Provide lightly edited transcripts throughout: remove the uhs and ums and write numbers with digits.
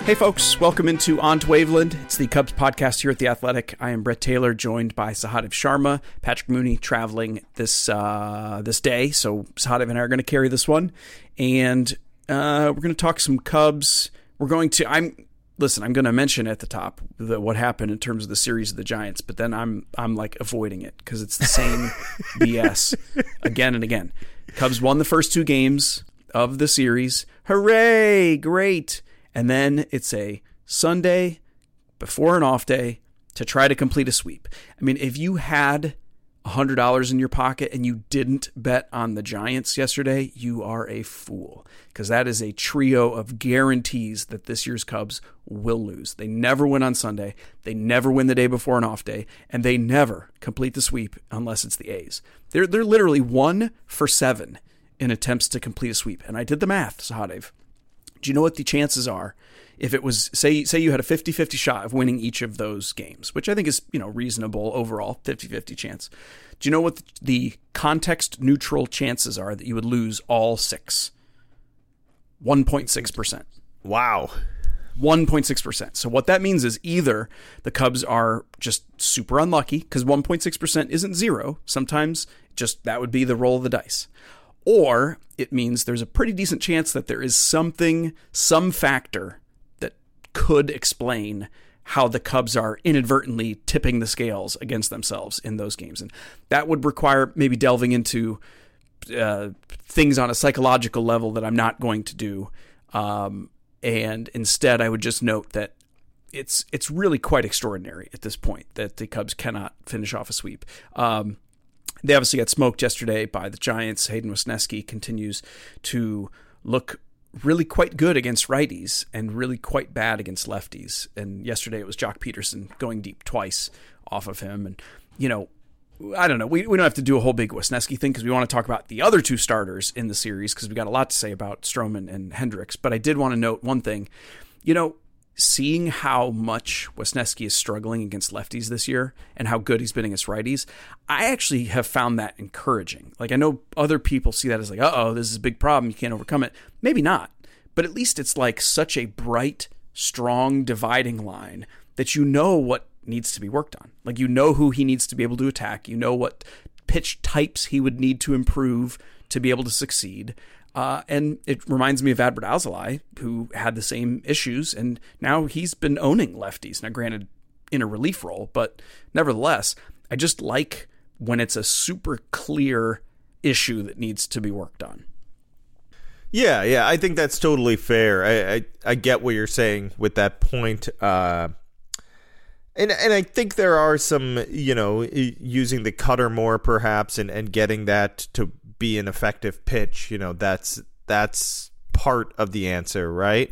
Hey folks, welcome into On to Waveland. It's the Cubs podcast here at The Athletic. I am Brett Taylor, joined by Sahadev Sharma. Patrick Mooney traveling this day, so Sahadev and I are going to carry this one. And we're going to talk some Cubs. I'm going to mention at the top what happened in terms of the series of the Giants, but then I'm like avoiding it because it's the same BS again and again. Cubs won the first two games of the series. Hooray! Great! And then it's a Sunday before an off day to try to complete a sweep. I mean, if you had $100 in your pocket and you didn't bet on the Giants yesterday, you are a fool, because that is a trio of guarantees that this year's Cubs will lose. They never win on Sunday. They never win the day before an off day, and they never complete the sweep unless it's the A's. They're literally 1 for 7 in attempts to complete a sweep. And I did the math, Sahadev. Do you know what the chances are if it was, say you had a 50-50 shot of winning each of those games, which I think is, reasonable overall, 50-50 chance. Do you know what the context neutral chances are that you would lose all 6? 1.6%. Wow. 1.6%. So what that means is either the Cubs are just super unlucky, because 1.6% isn't zero. Sometimes just that would be the roll of the dice. Or it means there's a pretty decent chance that there is some factor that could explain how the Cubs are inadvertently tipping the scales against themselves in those games. And that would require maybe delving into things on a psychological level that I'm not going to do. And instead, I would just note that it's really quite extraordinary at this point that the Cubs cannot finish off a sweep. They obviously got smoked yesterday by the Giants. Hayden Wesneski continues to look really quite good against righties and really quite bad against lefties. And yesterday it was Jock Peterson going deep twice off of him. And, I don't know. We don't have to do a whole big Wesneski thing because we want to talk about the other two starters in the series because we got a lot to say about Stroman and Hendricks. But I did want to note one thing. Seeing how much Wesneski is struggling against lefties this year and how good he's been against righties, I actually have found that encouraging. Like, I know other people see that as like, this is a big problem, you can't overcome it. Maybe not, but at least it's like such a bright, strong dividing line that you know what needs to be worked on. Like, you know who he needs to be able to attack. You know what pitch types he would need to improve to be able to succeed. And it reminds me of Adbert Alzolay, who had the same issues, and now he's been owning lefties. Now, granted, in a relief role, but nevertheless, I just like when it's a super clear issue that needs to be worked on. Yeah, I think that's totally fair. I get what you're saying with that point. And I think there are some, using the cutter more perhaps and getting that to be an effective pitch, that's part of the answer, right?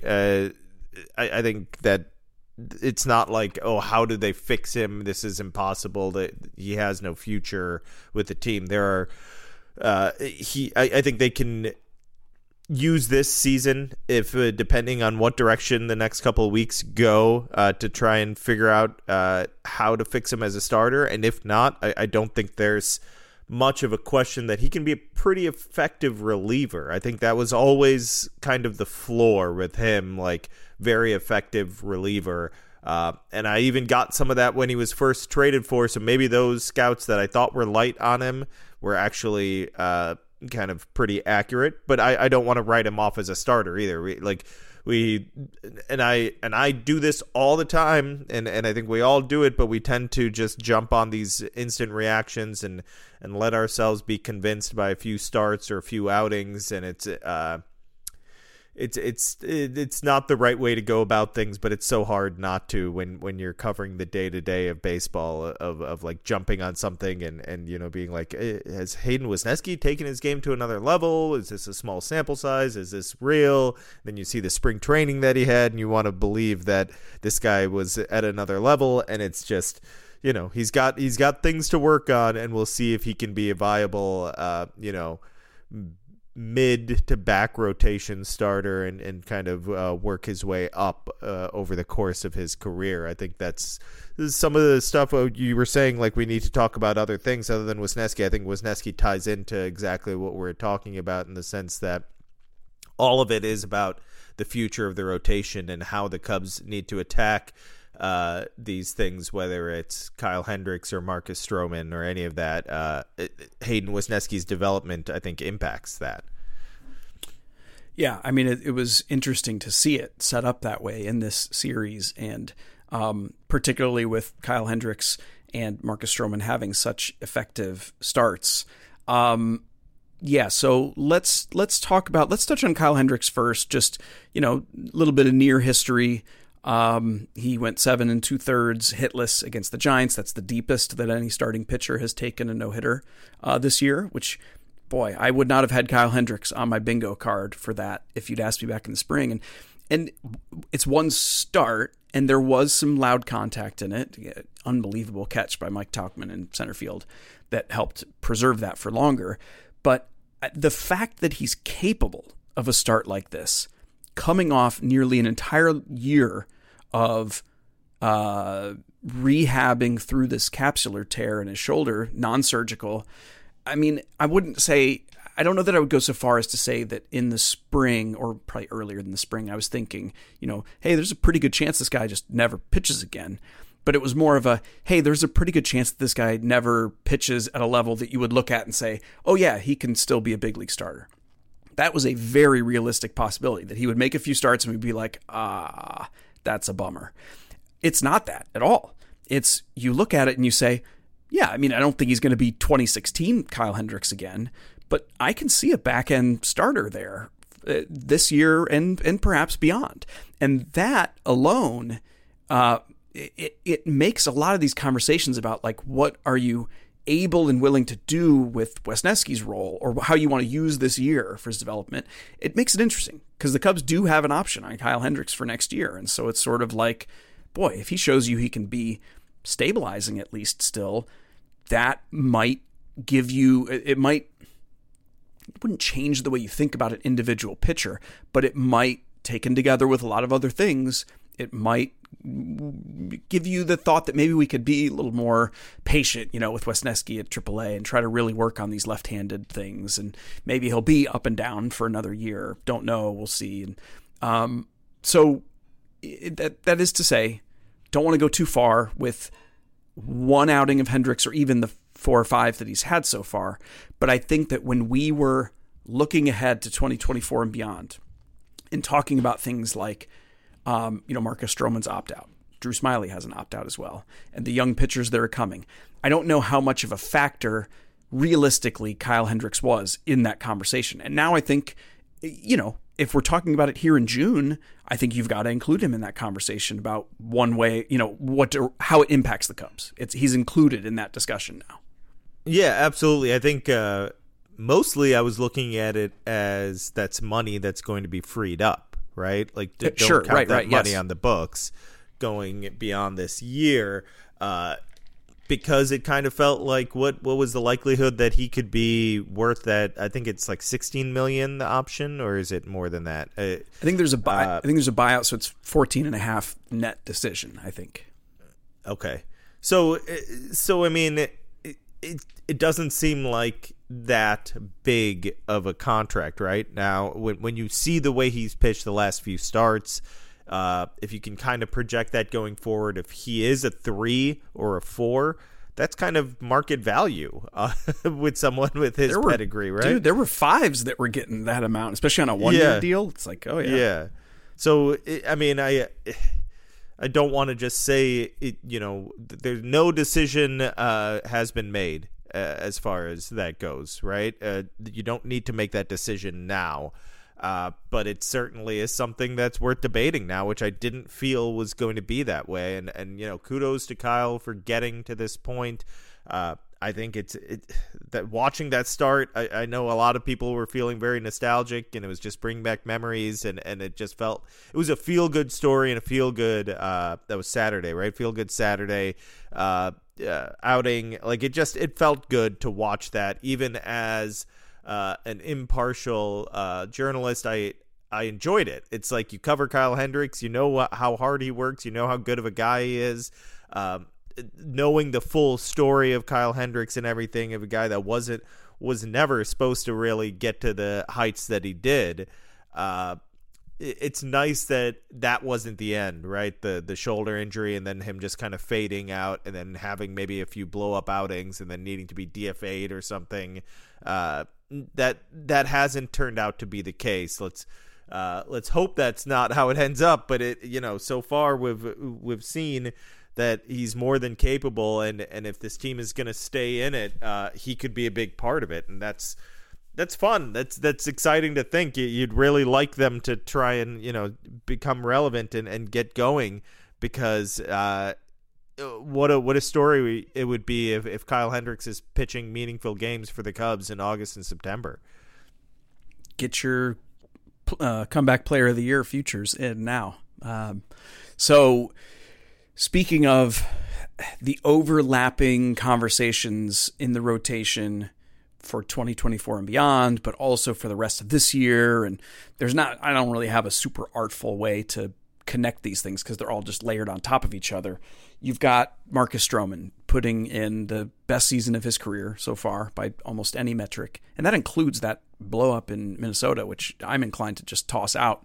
I think that it's not like, how do they fix him? This is impossible. That he has no future with the team. There are, I think they can use this season, if depending on what direction the next couple of weeks go, to try and figure out how to fix him as a starter. And if not, I don't think there's much of a question that he can be a pretty effective reliever. I think that was always kind of the floor with him, like very effective reliever. And I even got some of that when he was first traded for. So maybe those scouts that I thought were light on him were actually kind of pretty accurate. But I don't want to write him off as a starter either. I do this all the time, and I think we all do it, but we tend to just jump on these instant reactions and let ourselves be convinced by a few starts or a few outings, and it's not the right way to go about things, but it's so hard not to when you're covering the day-to-day of baseball of like jumping on something and being like, has Hayden Wesneski taken his game to another level? Is this a small sample size? Is this real? Then you see the spring training that he had and you want to believe that this guy was at another level, and it's just, he's got things to work on, and we'll see if he can be a viable mid to back rotation starter and kind of work his way up over the course of his career. I think that's some of the stuff you were saying, like we need to talk about other things other than Wesneski. I think Wesneski ties into exactly what we're talking about in the sense that all of it is about the future of the rotation and how the Cubs need to attack these things, whether it's Kyle Hendricks or Marcus Stroman or any of that. Hayden Wesneski's development, I think, impacts that. Yeah, I mean, it was interesting to see it set up that way in this series, and particularly with Kyle Hendricks and Marcus Stroman having such effective starts. Yeah, so let's touch on Kyle Hendricks first. Just, a little bit of near history. He went 7 2/3 hitless against the Giants. That's the deepest that any starting pitcher has taken a no-hitter this year, which, boy, I would not have had Kyle Hendricks on my bingo card for that if you'd asked me back in the spring. And it's one start, and there was some loud contact in it. Unbelievable catch by Mike Tauchman in center field that helped preserve that for longer. But the fact that he's capable of a start like this, coming off nearly an entire year of rehabbing through this capsular tear in his shoulder, non-surgical. I mean, I don't know that I would go so far as to say that in the spring, or probably earlier than the spring, I was thinking, hey, there's a pretty good chance this guy just never pitches again. But it was more of hey, there's a pretty good chance that this guy never pitches at a level that you would look at and say, oh yeah, he can still be a big league starter. That was a very realistic possibility, that he would make a few starts and we'd be like, that's a bummer. It's not that at all. It's, you look at it and you say, yeah, I mean, I don't think he's going to be 2016 Kyle Hendricks again, but I can see a back-end starter there this year and perhaps beyond. And that alone, it makes a lot of these conversations about, like, what are you able and willing to do with Wesneski's role, or how you want to use this year for his development. It makes it interesting because the Cubs do have an option on Kyle Hendricks for next year. And so it's sort of like, boy, if he shows you he can be stabilizing at least still, that might give you, it wouldn't change the way you think about an individual pitcher, but it might, taken together with a lot of other things, it might give you the thought that maybe we could be a little more patient, with Wesneski at AAA and try to really work on these left-handed things. And maybe he'll be up and down for another year. Don't know. We'll see. And so that is to say, don't want to go too far with one outing of Hendricks or even the 4 or 5 that he's had so far. But I think that when we were looking ahead to 2024 and beyond and talking about things like, Marcus Stroman's opt-out. Drew Smyly has an opt-out as well. And the young pitchers that are coming. I don't know how much of a factor, realistically, Kyle Hendricks was in that conversation. And now I think, if we're talking about it here in June, I think you've got to include him in that conversation about one way, how it impacts the Cubs. He's included in that discussion now. Yeah, absolutely. I think mostly I was looking at it as that's money that's going to be freed up. Right? Like, don't count that money on the books going beyond this year, because it kind of felt like what was the likelihood that he could be worth that? I think it's like $16 million, the option, or is it more than that? I think there's a buyout, so it's 14.5 net decision, I think. Okay. So I mean, it doesn't seem like that big of a contract right now. When you see the way he's pitched the last few starts, if you can kind of project that going forward, if he is a 3 or a 4, that's kind of market value with someone with his pedigree, right? Dude, there were 5s that were getting that amount, especially on a 1-year deal. It's like, oh yeah. Yeah. So, I mean, I don't want to just say it, there's no decision has been made as far as that goes, right? You don't need to make that decision now, but it certainly is something that's worth debating now, which I didn't feel was going to be that way. And kudos to Kyle for getting to this point. I think that watching that start, I know a lot of people were feeling very nostalgic, and it was just bringing back memories, and it just felt it was a feel good story and a feel good that was Saturday, right? Feel good Saturday outing. Like it felt good to watch that, even as an impartial journalist. I enjoyed it. It's like you cover Kyle Hendricks, how hard he works, how good of a guy he is. Knowing the full story of Kyle Hendricks and everything, of a guy that was never supposed to really get to the heights that he did, it's nice that that wasn't the end, right? The shoulder injury and then him just kind of fading out and then having maybe a few blow up outings and then needing to be DFA'd or something. That hasn't turned out to be the case. Let's hope that's not how it ends up. But so far we've seen that he's more than capable, and if this team is going to stay in it, he could be a big part of it, and that's fun. That's exciting to think. You'd really like them to try and become relevant and get going, because what a story it would be if Kyle Hendricks is pitching meaningful games for the Cubs in August and September. Get your comeback player of the year futures in now. So speaking of the overlapping conversations in the rotation for 2024 and beyond, but also for the rest of this year, and I don't really have a super artful way to connect these things because they're all just layered on top of each other. You've got Marcus Stroman putting in the best season of his career so far by almost any metric, and that includes that blow up in Minnesota, which I'm inclined to just toss out.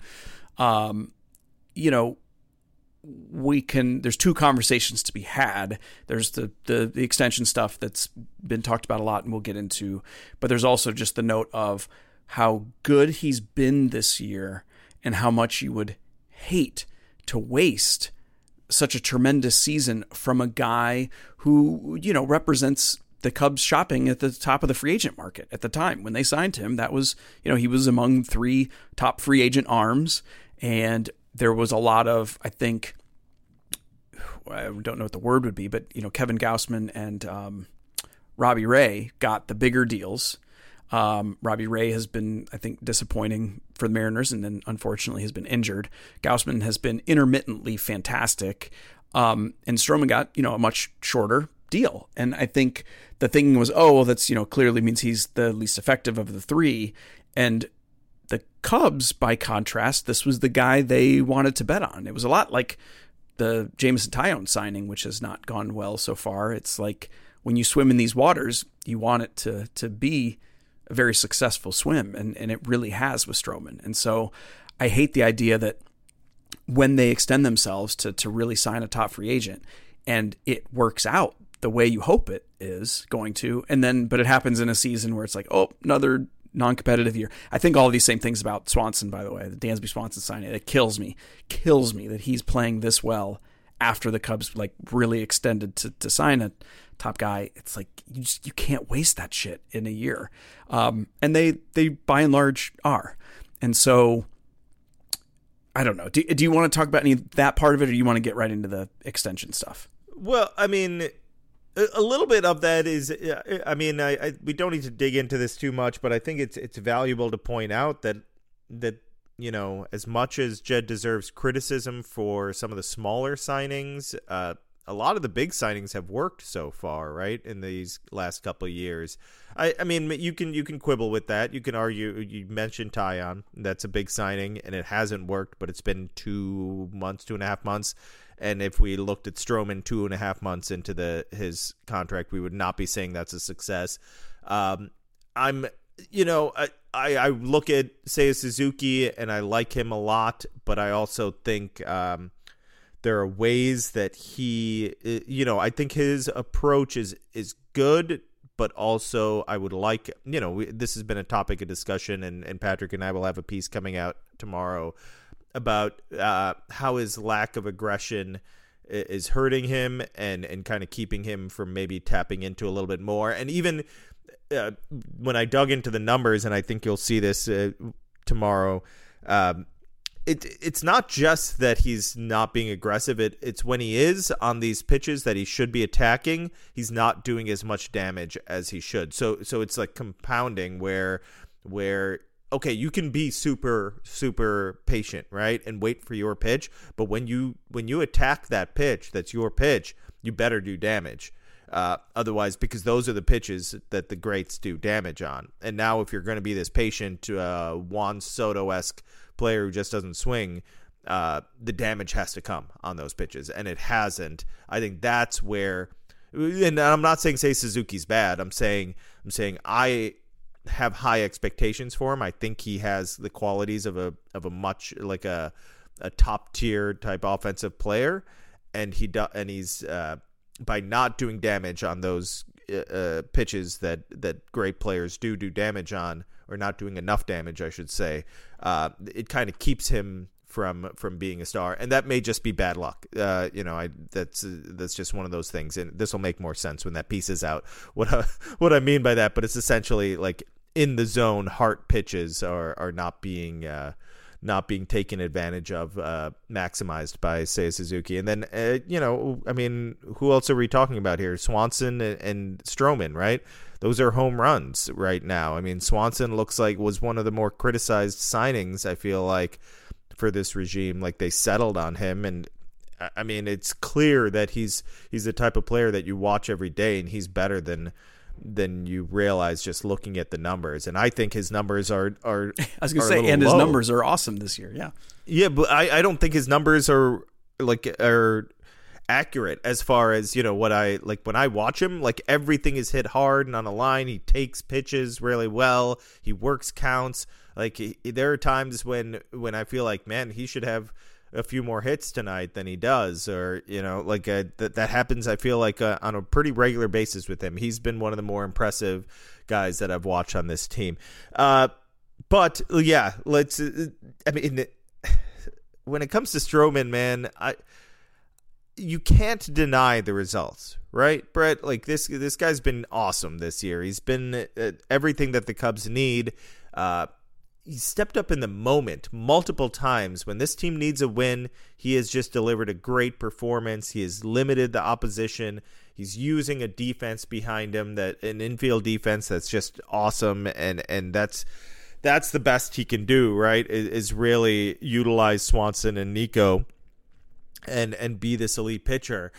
There's two conversations to be had. There's the extension stuff that's been talked about a lot and we'll get into, but there's also just the note of how good he's been this year and how much you would hate to waste such a tremendous season from a guy who, represents the Cubs shopping at the top of the free agent market at the time. When they signed him, that was, he was among 3 top free agent arms, and there was a lot of, I think, I don't know what the word would be, but, Kevin Gausman and Robbie Ray got the bigger deals. Robbie Ray has been, I think, disappointing for the Mariners, and then unfortunately has been injured. Gausman has been intermittently fantastic. And Stroman got, a much shorter deal. And I think the thinking was, that's, clearly means he's the least effective of the 3. And the Cubs, by contrast, this was the guy they wanted to bet on. It was a lot like the Jameson Taillon signing, which has not gone well so far. It's like when you swim in these waters, you want it to be a very successful swim, and it really has with Stroman. And so I hate the idea that when they extend themselves to really sign a top free agent and it works out the way you hope it is going to, but it happens in a season where it's like, another non-competitive year. I think all of these same things about Swanson, by the way, the Dansby Swanson signing. It kills me that he's playing this well after the Cubs really extended to sign a top guy. It's like you can't waste that shit in a year, and they by and large are. And so I don't know. Do you want to talk about any of that part of it, or do you want to get right into the extension stuff? Well, I mean, a little bit of that is, we don't need to dig into this too much, but I think it's valuable to point out that as much as Jed deserves criticism for some of the smaller signings, a lot of the big signings have worked so far, right, in these last couple of years. I mean, you can quibble with that. You can argue. You mentioned Taillon. That's a big signing, and it hasn't worked, but it's been 2.5 months. And if we looked at Stroman 2.5 months into his contract, we would not be saying that's a success. I look at Seiya Suzuki and I like him a lot, but I also think there are ways that he, I think his approach is good, but also I would like, this has been a topic of discussion, and Patrick and I will have a piece coming out tomorrow about how his lack of aggression is hurting him and kind of keeping him from maybe tapping into a little bit more. And even when I dug into the numbers, and I think you'll see this tomorrow, it's not just that he's not being aggressive. It's when he is on these pitches that he should be attacking, he's not doing as much damage as he should. So it's like compounding where okay, you can be super, super patient, right, and wait for your pitch. But when you attack that pitch, that's your pitch, you better do damage. Otherwise, because those are the pitches that the greats do damage on. And now if you're going to be this patient Juan Soto-esque player who just doesn't swing, the damage has to come on those pitches. And it hasn't. I think that's where, and I'm not saying Suzuki's bad. I'm saying have high expectations for him. I think he has the qualities of a much like a top tier type offensive player, and he's by not doing damage on those pitches that great players do damage on, or not doing enough damage, I should say. It kind of keeps him from being a star, and that may just be bad luck. That's just one of those things, and this will make more sense when that piece is out. What I mean by that, but it's essentially like in the zone, heart pitches are not being taken advantage of, maximized by Seiya Suzuki. And then who else are we talking about here? Swanson and Stroman, right? Those are home runs right now. I mean, Swanson looks like was one of the more criticized signings, I feel like, for this regime. Like, they settled on him, and I mean, it's clear that he's the type of player that you watch every day, and he's better than you realize just looking at the numbers. And I think his numbers are I was going to say, and his numbers are awesome this year. Yeah, but I don't think his numbers are accurate as far as, what I like when I watch him. Like, everything is hit hard and on a line. He takes pitches really well. He works counts. Like, there are times when I feel like, man, he should have a few more hits tonight than he does, or that happens, I feel like, on a pretty regular basis with him. He's been one of the more impressive guys that I've watched on this team. But yeah, when it comes to Stroman, man, you can't deny the results, right, Brett? Like, this guy's been awesome this year. He's been everything that the Cubs need. He stepped up in the moment multiple times. When this team needs a win, he has just delivered a great performance. He has limited the opposition. He's using a defense behind him, an infield defense that's just awesome, and that's the best he can do, right? Is really utilize Swanson and Nico and be this elite pitcher.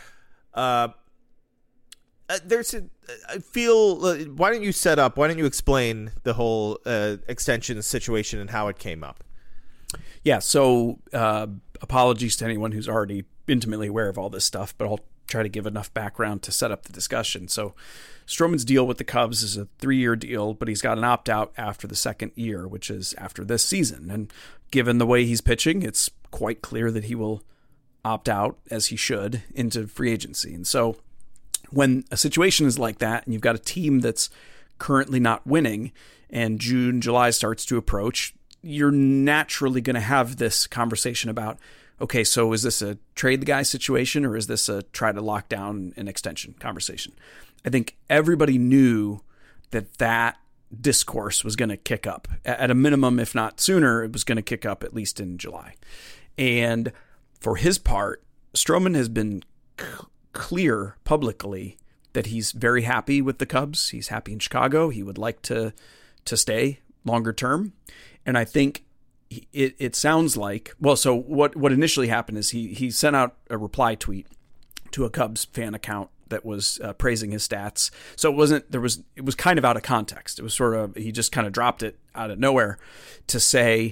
I feel, why don't you explain the whole extension situation and how it came up? Yeah, so apologies to anyone who's already intimately aware of all this stuff, but I'll try to give enough background to set up the discussion. So Stroman's deal with the Cubs is a 3-year deal, but he's got an opt-out after the second year, which is after this season. And given the way he's pitching, it's quite clear that he will opt out, as he should, into free agency. And so when a situation is like that, and you've got a team that's currently not winning, and June, July starts to approach, you're naturally going to have this conversation about, okay, so is this a trade the guy situation, or is this a try to lock down an extension conversation? I think everybody knew that discourse was going to kick up. At a minimum, if not sooner, it was going to kick up at least in July. And for his part, Stroman has been clear publicly that he's very happy with the Cubs. He's happy in Chicago. He would like to stay longer term. And I think it sounds like, well, so what initially happened is he sent out a reply tweet to a Cubs fan account that was praising his stats. So it was kind of out of context. It was sort of, he just kind of dropped it out of nowhere to say,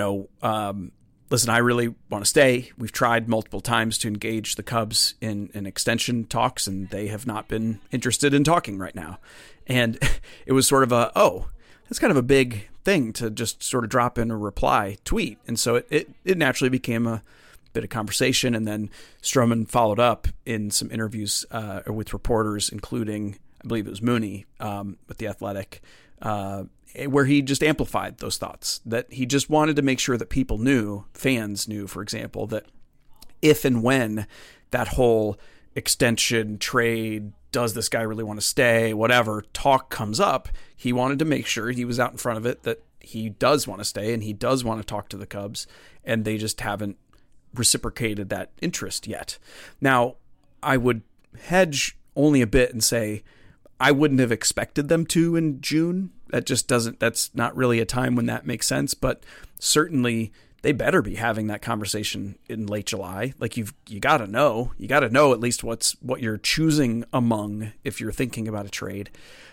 listen, I really want to stay. We've tried multiple times to engage the Cubs in extension talks, and they have not been interested in talking right now. And it was sort of that's kind of a big thing to just sort of drop in a reply tweet. And so it naturally became a bit of conversation. And then Stroman followed up in some interviews with reporters, including, I believe it was Mooney with The Athletic, where he just amplified those thoughts, that he just wanted to make sure that people knew, fans knew, for example, that if and when that whole extension, trade, does this guy really want to stay, whatever talk comes up, he wanted to make sure he was out in front of it, that he does want to stay and he does want to talk to the Cubs, and they just haven't reciprocated that interest yet. Now, I would hedge only a bit and say I wouldn't have expected them to in June. That's not really a time when that makes sense, but certainly they better be having that conversation in late July. Like, you got to know at least what you're choosing among if you're thinking about a trade.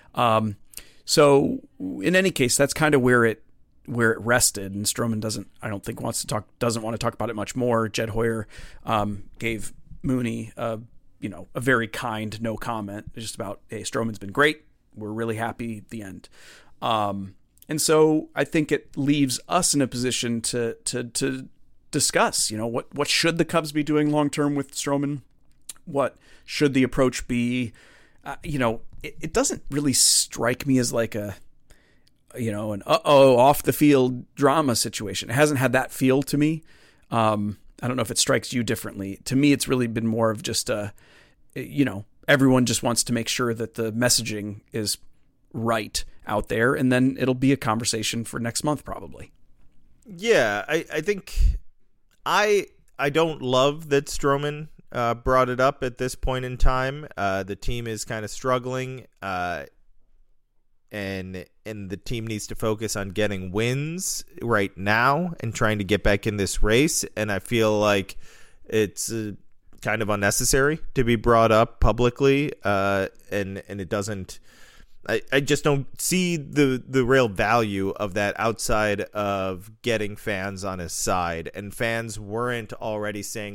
So in any case, that's kind of where it rested, and Stroman doesn't want to talk about it much more. Jed Hoyer gave Mooney a very kind no comment, just about, hey, Stroman's been great. We're really happy. The end. And so I think it leaves us in a position to discuss, what should the Cubs be doing long term with Stroman? What should the approach be? It doesn't really strike me as like an off the field drama situation. It hasn't had that feel to me. I don't know if it strikes you differently. To me, it's really been more of just everyone just wants to make sure that the messaging is right out there, and then it'll be a conversation for next month probably. Yeah, I think I don't love that Stroman brought it up at this point in time. The team is kind of struggling, and the team needs to focus on getting wins right now and trying to get back in this race. And I feel like it's kind of unnecessary to be brought up publicly, and it doesn't. I just don't see the real value of that outside of getting fans on his side. And fans weren't already saying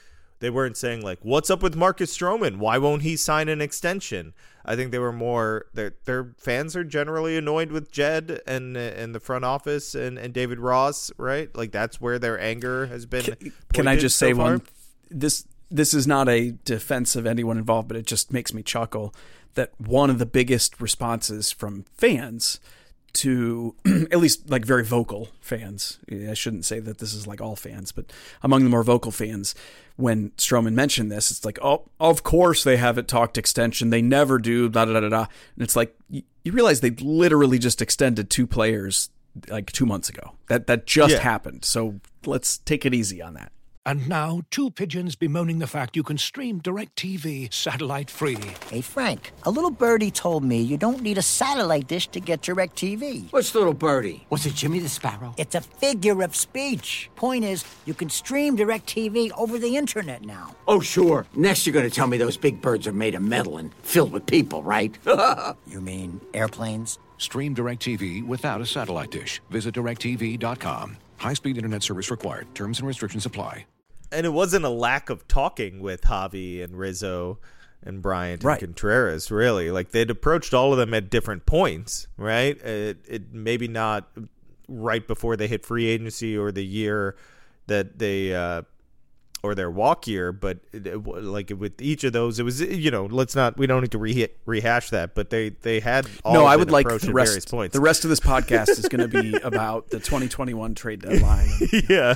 what's up with Marcus Stroman? Why won't he sign an extension? I think they were more, their fans are generally annoyed with Jed and the front office and David Ross, right? Like that's where their anger has been. Can I just say one? This is not a defense of anyone involved, but it just makes me chuckle that one of the biggest responses from fans to at least like very vocal fans, I shouldn't say that this is like all fans, but among the more vocal fans, when Stroman mentioned this, it's like, oh, of course they haven't talked extension. They never do, da da da da. And it's like, you realize they literally just extended 2 players like 2 months ago. That just happened. So let's take it easy on that. And now, 2 pigeons bemoaning the fact you can stream DirecTV satellite-free. Hey, Frank, a little birdie told me you don't need a satellite dish to get DirecTV. Which little birdie? Was it Jimmy the Sparrow? It's a figure of speech. Point is, you can stream DirecTV over the internet now. Oh, sure. Next you're going to tell me those big birds are made of metal and filled with people, right? You mean airplanes? Stream DirecTV without a satellite dish. Visit DirecTV.com. High-speed internet service required. Terms and restrictions apply. And it wasn't a lack of talking with Javi and Rizzo and Bryant and Contreras, really. Like, they'd approached all of them at different points, right? It maybe not right before they hit free agency or the year that they or their walk year, but like with each of those, it was, we don't need to rehash that, but they had all no, I would like the rest. The rest of this podcast is going to be about the 2021 trade deadline. Yeah.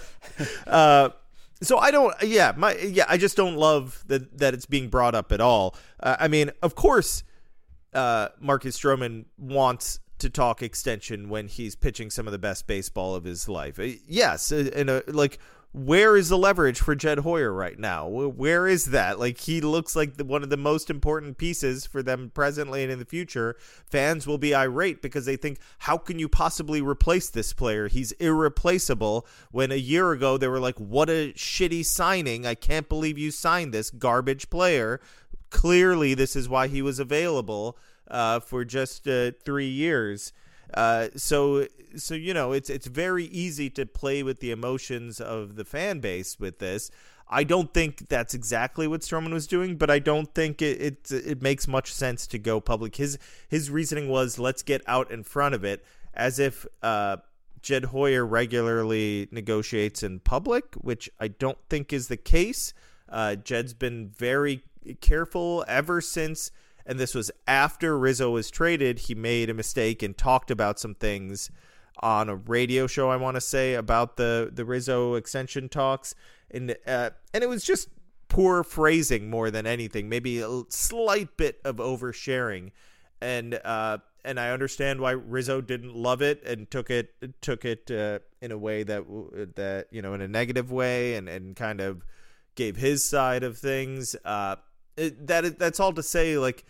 So I don't, I just don't love that it's being brought up at all. I mean, of course, Marcus Stroman wants to talk extension when he's pitching some of the best baseball of his life. Yes, and where is the leverage for Jed Hoyer right now? Where is that? Like, he looks like one of the most important pieces for them presently and in the future. Fans will be irate because they think, how can you possibly replace this player? He's irreplaceable. When a year ago they were like, what a shitty signing. I can't believe you signed this garbage player. Clearly, this is why he was available for just 3 years. So it's very easy to play with the emotions of the fan base with this. I don't think that's exactly what Stroman was doing, but I don't think it makes much sense to go public. His reasoning was, let's get out in front of it, as if Jed Hoyer regularly negotiates in public, which I don't think is the case. Jed's been very careful ever since. And this was after Rizzo was traded. He made a mistake and talked about some things on a radio show, I want to say, about the Rizzo extension talks. And it was just poor phrasing more than anything, maybe a slight bit of oversharing. And I understand why Rizzo didn't love it and took it in a way that in a negative way and kind of gave his side of things. That's all to say, like,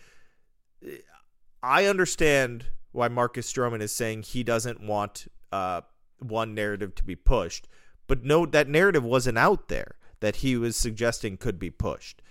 I understand why Marcus Stroman is saying he doesn't want one narrative to be pushed, but no, that narrative wasn't out there that he was suggesting could be pushed.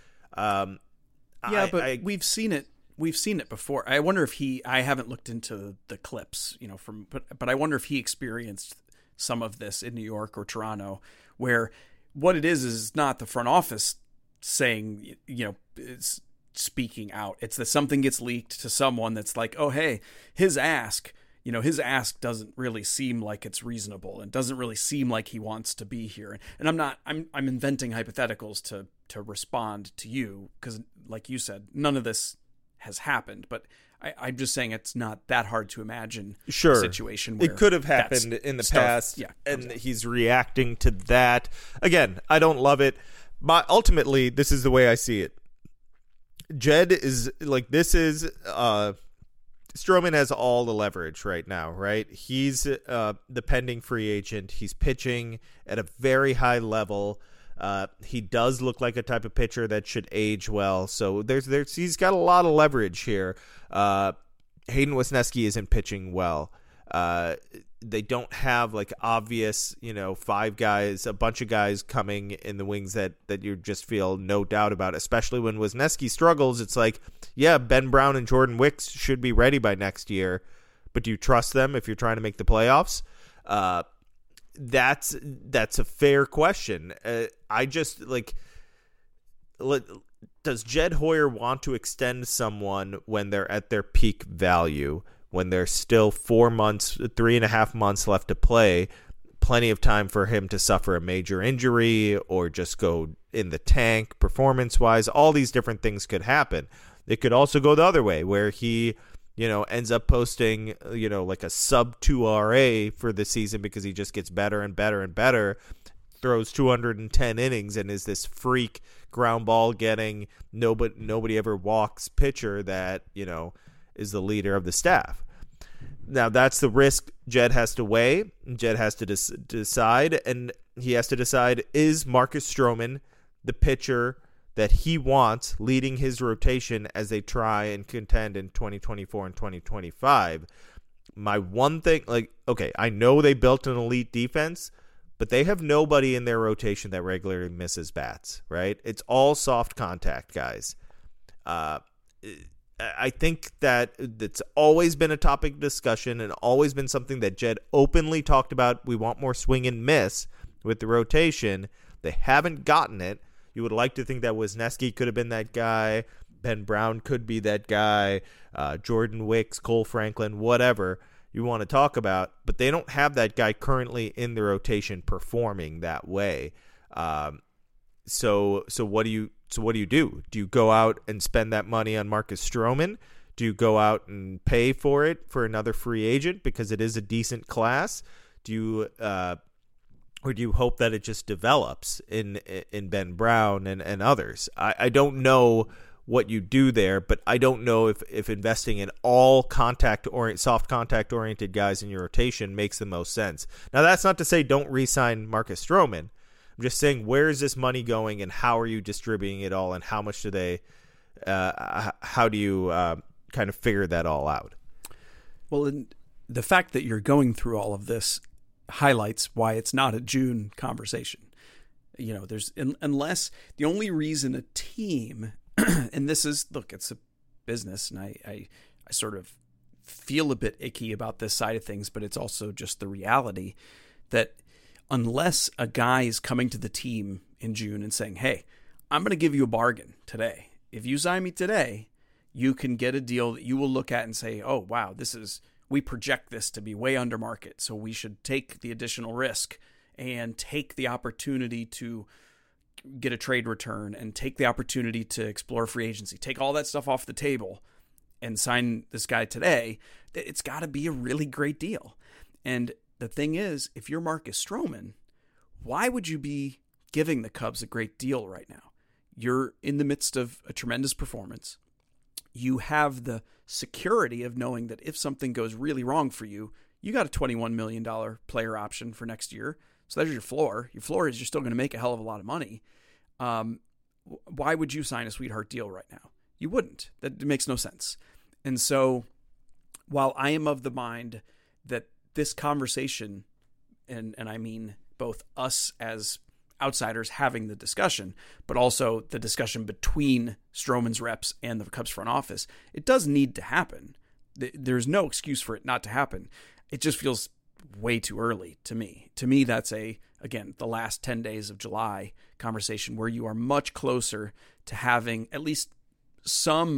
But we've seen it. We've seen it before. I wonder if I haven't looked into the clips, but I wonder if he experienced some of this in New York or Toronto, where what it is not the front office saying, it's speaking out. It's that something gets leaked to someone that's like, oh, hey, his ask You know, his ask doesn't really seem like it's reasonable and doesn't really seem like he wants to be here. And I'm inventing hypotheticals to respond to you because, like you said, none of this has happened. But I'm just saying it's not that hard to imagine a situation where it could have happened in the past, and he's reacting to that. Again, I don't love it. But ultimately, this is the way I see it. Jed is like, Stroman has all the leverage right now, right? He's the pending free agent. He's pitching at a very high level. He does look like a type of pitcher that should age well. So he's got a lot of leverage here. Hayden Wesneski isn't pitching well. They don't have like obvious, five guys, a bunch of guys coming in the wings that you just feel no doubt about, especially when Wesneski struggles. It's like, yeah, Ben Brown and Jordan Wicks should be ready by next year, but do you trust them if you're trying to make the playoffs? That's a fair question. I just does Jed Hoyer want to extend someone when they're at their peak value? When there's still 3.5 months left to play, plenty of time for him to suffer a major injury or just go in the tank performance-wise. All these different things could happen. It could also go the other way where he, ends up posting, like a sub-2 RA for the season because he just gets better and better and better, throws 210 innings and is this freak ground ball getting nobody ever walks pitcher that, is the leader of the staff. Now, that's the risk Jed has to weigh. Jed has to decide, and he has to decide, is Marcus Stroman the pitcher that he wants leading his rotation as they try and contend in 2024 and 2025? My one thing, I know they built an elite defense, but they have nobody in their rotation that regularly misses bats, right? It's all soft contact guys. I think that it's always been a topic of discussion and always been something that Jed openly talked about. We want more swing and miss with the rotation. They haven't gotten it. You would like to think that Wesneski could have been that guy. Ben Brown could be that guy. Jordan Wicks, Cole Franklin, whatever you want to talk about. But they don't have that guy currently in the rotation performing that way. So what do you do? Do you go out and spend that money on Marcus Stroman? Do you go out and pay for it for another free agent because it is a decent class? Do you or do you hope that it just develops in Ben Brown and others? I don't know what you do there, but I don't know if investing in all soft contact oriented guys in your rotation makes the most sense. Now, that's not to say don't re-sign Marcus Stroman. I'm just saying, where is this money going and how are you distributing it all and how much do they how do you kind of figure that all out? Well, the fact that you're going through all of this highlights why it's not a June conversation. There's unless the only reason a team and this is, look, it's a business and I sort of feel a bit icky about this side of things, but it's also just the reality that unless a guy is coming to the team in June and saying, hey, I'm going to give you a bargain today. If you sign me today, you can get a deal that you will look at and say, oh, wow, we project this to be way under market. So we should take the additional risk and take the opportunity to get a trade return and take the opportunity to explore free agency, take all that stuff off the table and sign this guy today. It's got to be a really great deal. And the thing is, if you're Marcus Stroman, why would you be giving the Cubs a great deal right now? You're in the midst of a tremendous performance. You have the security of knowing that if something goes really wrong for you, you got a $21 million player option for next year. So there's your floor. Your floor is you're still going to make a hell of a lot of money. Why would you sign a sweetheart deal right now? You wouldn't. That makes no sense. And so while I am of the mind that this conversation, and I mean both us as outsiders having the discussion, but also the discussion between Stroman's reps and the Cubs front office, it does need to happen. There's no excuse for it not to happen. It just feels way too early to me. To me, that's again, the last 10 days of July conversation where you are much closer to having at least some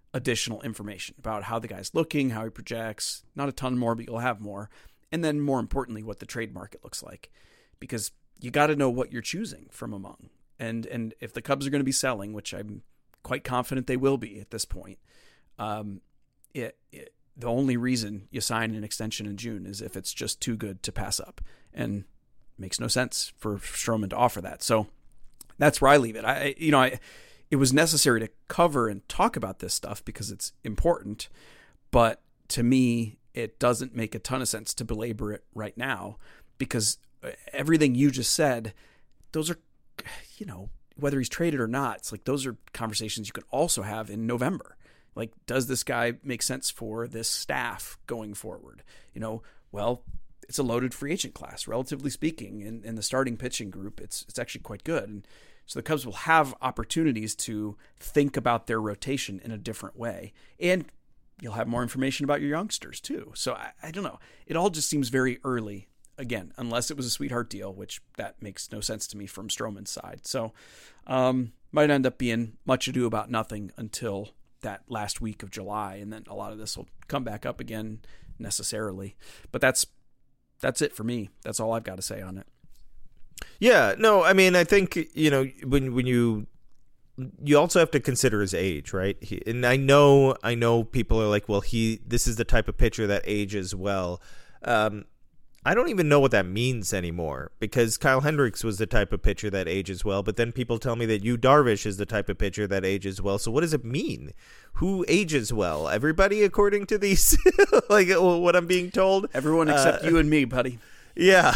additional information about how the guy's looking, how he projects, not a ton more, but you'll have more. And then more importantly, what the trade market looks like, because you got to know what you're choosing from among. And if the Cubs are going to be selling, which I'm quite confident they will be at this point, the only reason you sign an extension in June is if it's just too good to pass up, and it makes no sense for Stroman to offer that. So that's where I leave it. It was necessary to cover and talk about this stuff because it's important, but to me, it doesn't make a ton of sense to belabor it right now, because everything you just said, those are, whether he's traded or not, it's like those are conversations you can also have in November. Like, does this guy make sense for this staff going forward? Well, it's a loaded free agent class, relatively speaking, in the starting pitching group. It's actually quite good. And so the Cubs will have opportunities to think about their rotation in a different way. And you'll have more information about your youngsters too. So I don't know. It all just seems very early, again, unless it was a sweetheart deal, which that makes no sense to me from Stroman's side. So might end up being much ado about nothing until that last week of July, and then a lot of this will come back up again necessarily. But that's it for me. That's all I've got to say on it. Yeah, no, I mean, I think, when you also have to consider his age, right? And I know people are like, well, this is the type of pitcher that ages well. I don't even know what that means anymore, because Kyle Hendricks was the type of pitcher that ages well, but then people tell me that Yu Darvish is the type of pitcher that ages well. So what does it mean? Who ages well? Everybody, according to these, like what I'm being told? Everyone except you and me, buddy. Yeah.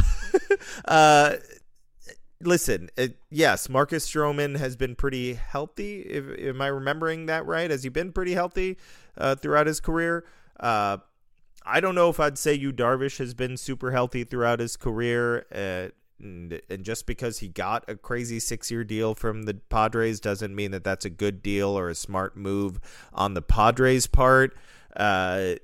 Listen, yes, Marcus Stroman has been pretty healthy. Am I remembering that right? Has he been pretty healthy throughout his career? I don't know if I'd say Yu Darvish has been super healthy throughout his career. And just because he got a crazy 6-year deal from the Padres doesn't mean that that's a good deal or a smart move on the Padres' part. Jed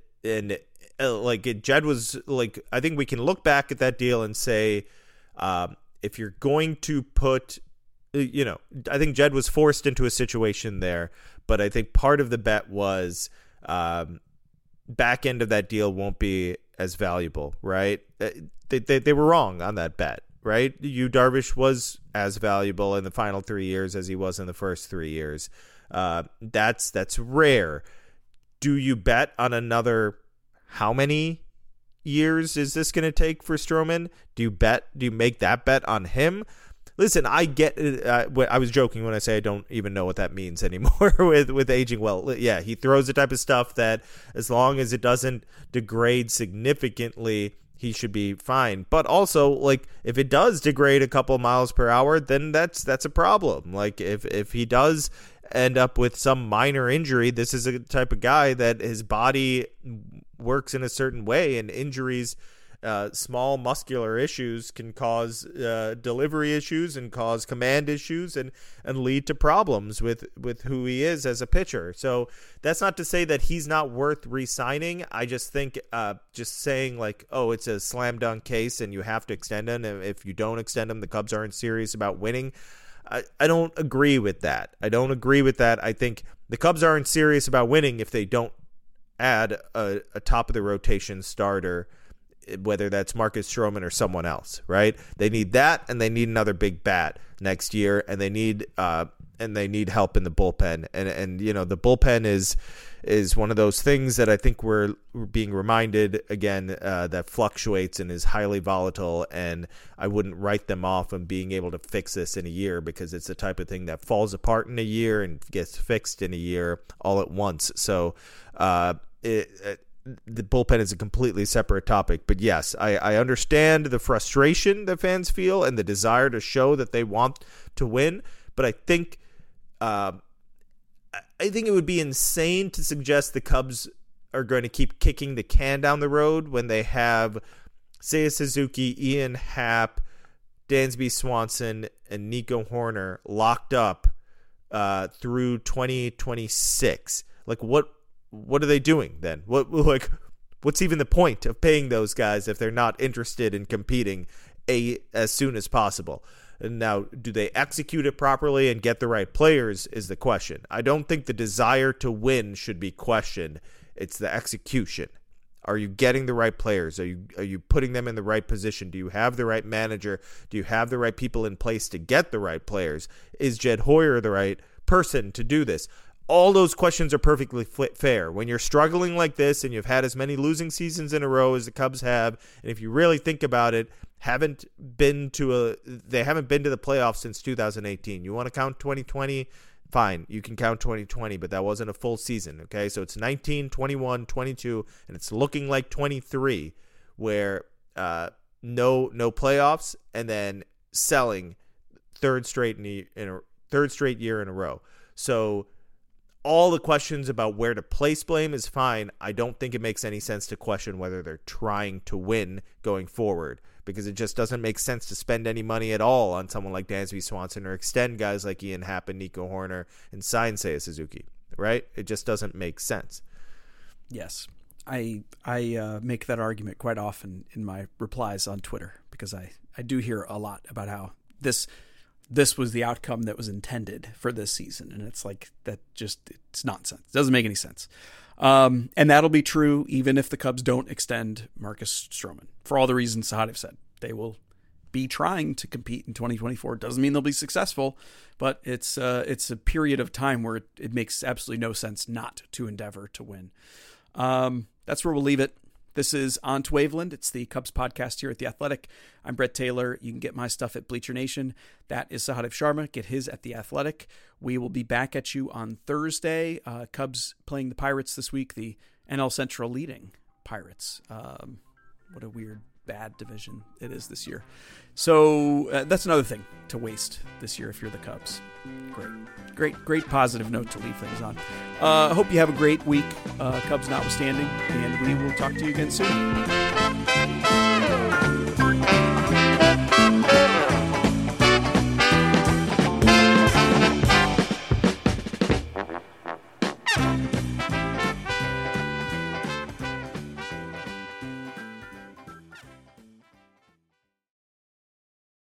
was like, I think we can look back at that deal and say, if you're going to put, I think Jed was forced into a situation there, but I think part of the bet was back end of that deal won't be as valuable, right? They were wrong on that bet, right? Yu Darvish was as valuable in the final 3 years as he was in the first 3 years. That's rare. Do you bet on another, how many years is this going to take for Stroman? Do you make that bet on him? Listen, I get I was joking when I say I don't even know what that means anymore with aging well. Yeah, he throws the type of stuff that as long as it doesn't degrade significantly, he should be fine. But also, like, if it does degrade a couple miles per hour, then that's a problem. Like, if he does end up with some minor injury, this is a type of guy that his body works in a certain way, and injuries, small muscular issues can cause delivery issues and cause command issues and lead to problems with who he is as a pitcher. So that's not to say that he's not worth re-signing. I just think just saying like, oh, it's a slam dunk case and you have to extend him, and if you don't extend him, the Cubs aren't serious about winning. I don't agree with that. I think the Cubs aren't serious about winning if they don't add a top of the rotation starter, whether that's Marcus Stroman or someone else, right? They need that, and they need another big bat next year, and they need help in the bullpen. And the bullpen is one of those things that I think we're being reminded again that fluctuates and is highly volatile, and I wouldn't write them off on being able to fix this in a year, because it's the type of thing that falls apart in a year and gets fixed in a year all at once. So the bullpen is a completely separate topic. But yes, I understand the frustration that fans feel and the desire to show that they want to win. But I think it would be insane to suggest the Cubs are going to keep kicking the can down the road when they have Seiya Suzuki, Ian Happ, Dansby Swanson, and Nico Hoerner locked up through 2026. Like, what are they doing then? What's even the point of paying those guys if they're not interested in competing as soon as possible? And now, do they execute it properly and get the right players is the question. I don't think the desire to win should be questioned. It's the execution. Are you getting the right players? Are you putting them in the right position? Do you have the right manager? Do you have the right people in place to get the right players? Is Jed Hoyer the right person to do this? All those questions are perfectly fair. When you're struggling like this and you've had as many losing seasons in a row as the Cubs have, and if you really think about it, they haven't been to the playoffs since 2018. You want to count 2020? Fine, you can count 2020, but that wasn't a full season, okay? So it's 19, 21, 22, and it's looking like 23 where no playoffs and then selling third straight year in a row. So all the questions about where to place blame is fine. I don't think it makes any sense to question whether they're trying to win going forward, because it just doesn't make sense to spend any money at all on someone like Dansby Swanson or extend guys like Ian Happ and Nico Horner and sign Seiya Suzuki, right? It just doesn't make sense. Yes. I make that argument quite often in my replies on Twitter, because I do hear a lot about how this was the outcome that was intended for this season. And it's like, it's nonsense. It doesn't make any sense. And that'll be true even if the Cubs don't extend Marcus Stroman. For all the reasons Sahadev said, they will be trying to compete in 2024. Doesn't mean they'll be successful, but it's a period of time where it makes absolutely no sense not to endeavor to win. That's where we'll leave it. This is On to Waveland. It's the Cubs podcast here at The Athletic. I'm Brett Taylor. You can get my stuff at Bleacher Nation. That is Sahadev Sharma. Get his at The Athletic. We will be back at you on Thursday. Cubs playing the Pirates this week, the NL Central leading Pirates. What a weird, bad division it is this year. So that's another thing to waste this year if you're the Cubs. Great positive note to leave things on. Hope you have a great week, Cubs notwithstanding, and we will talk to you again soon.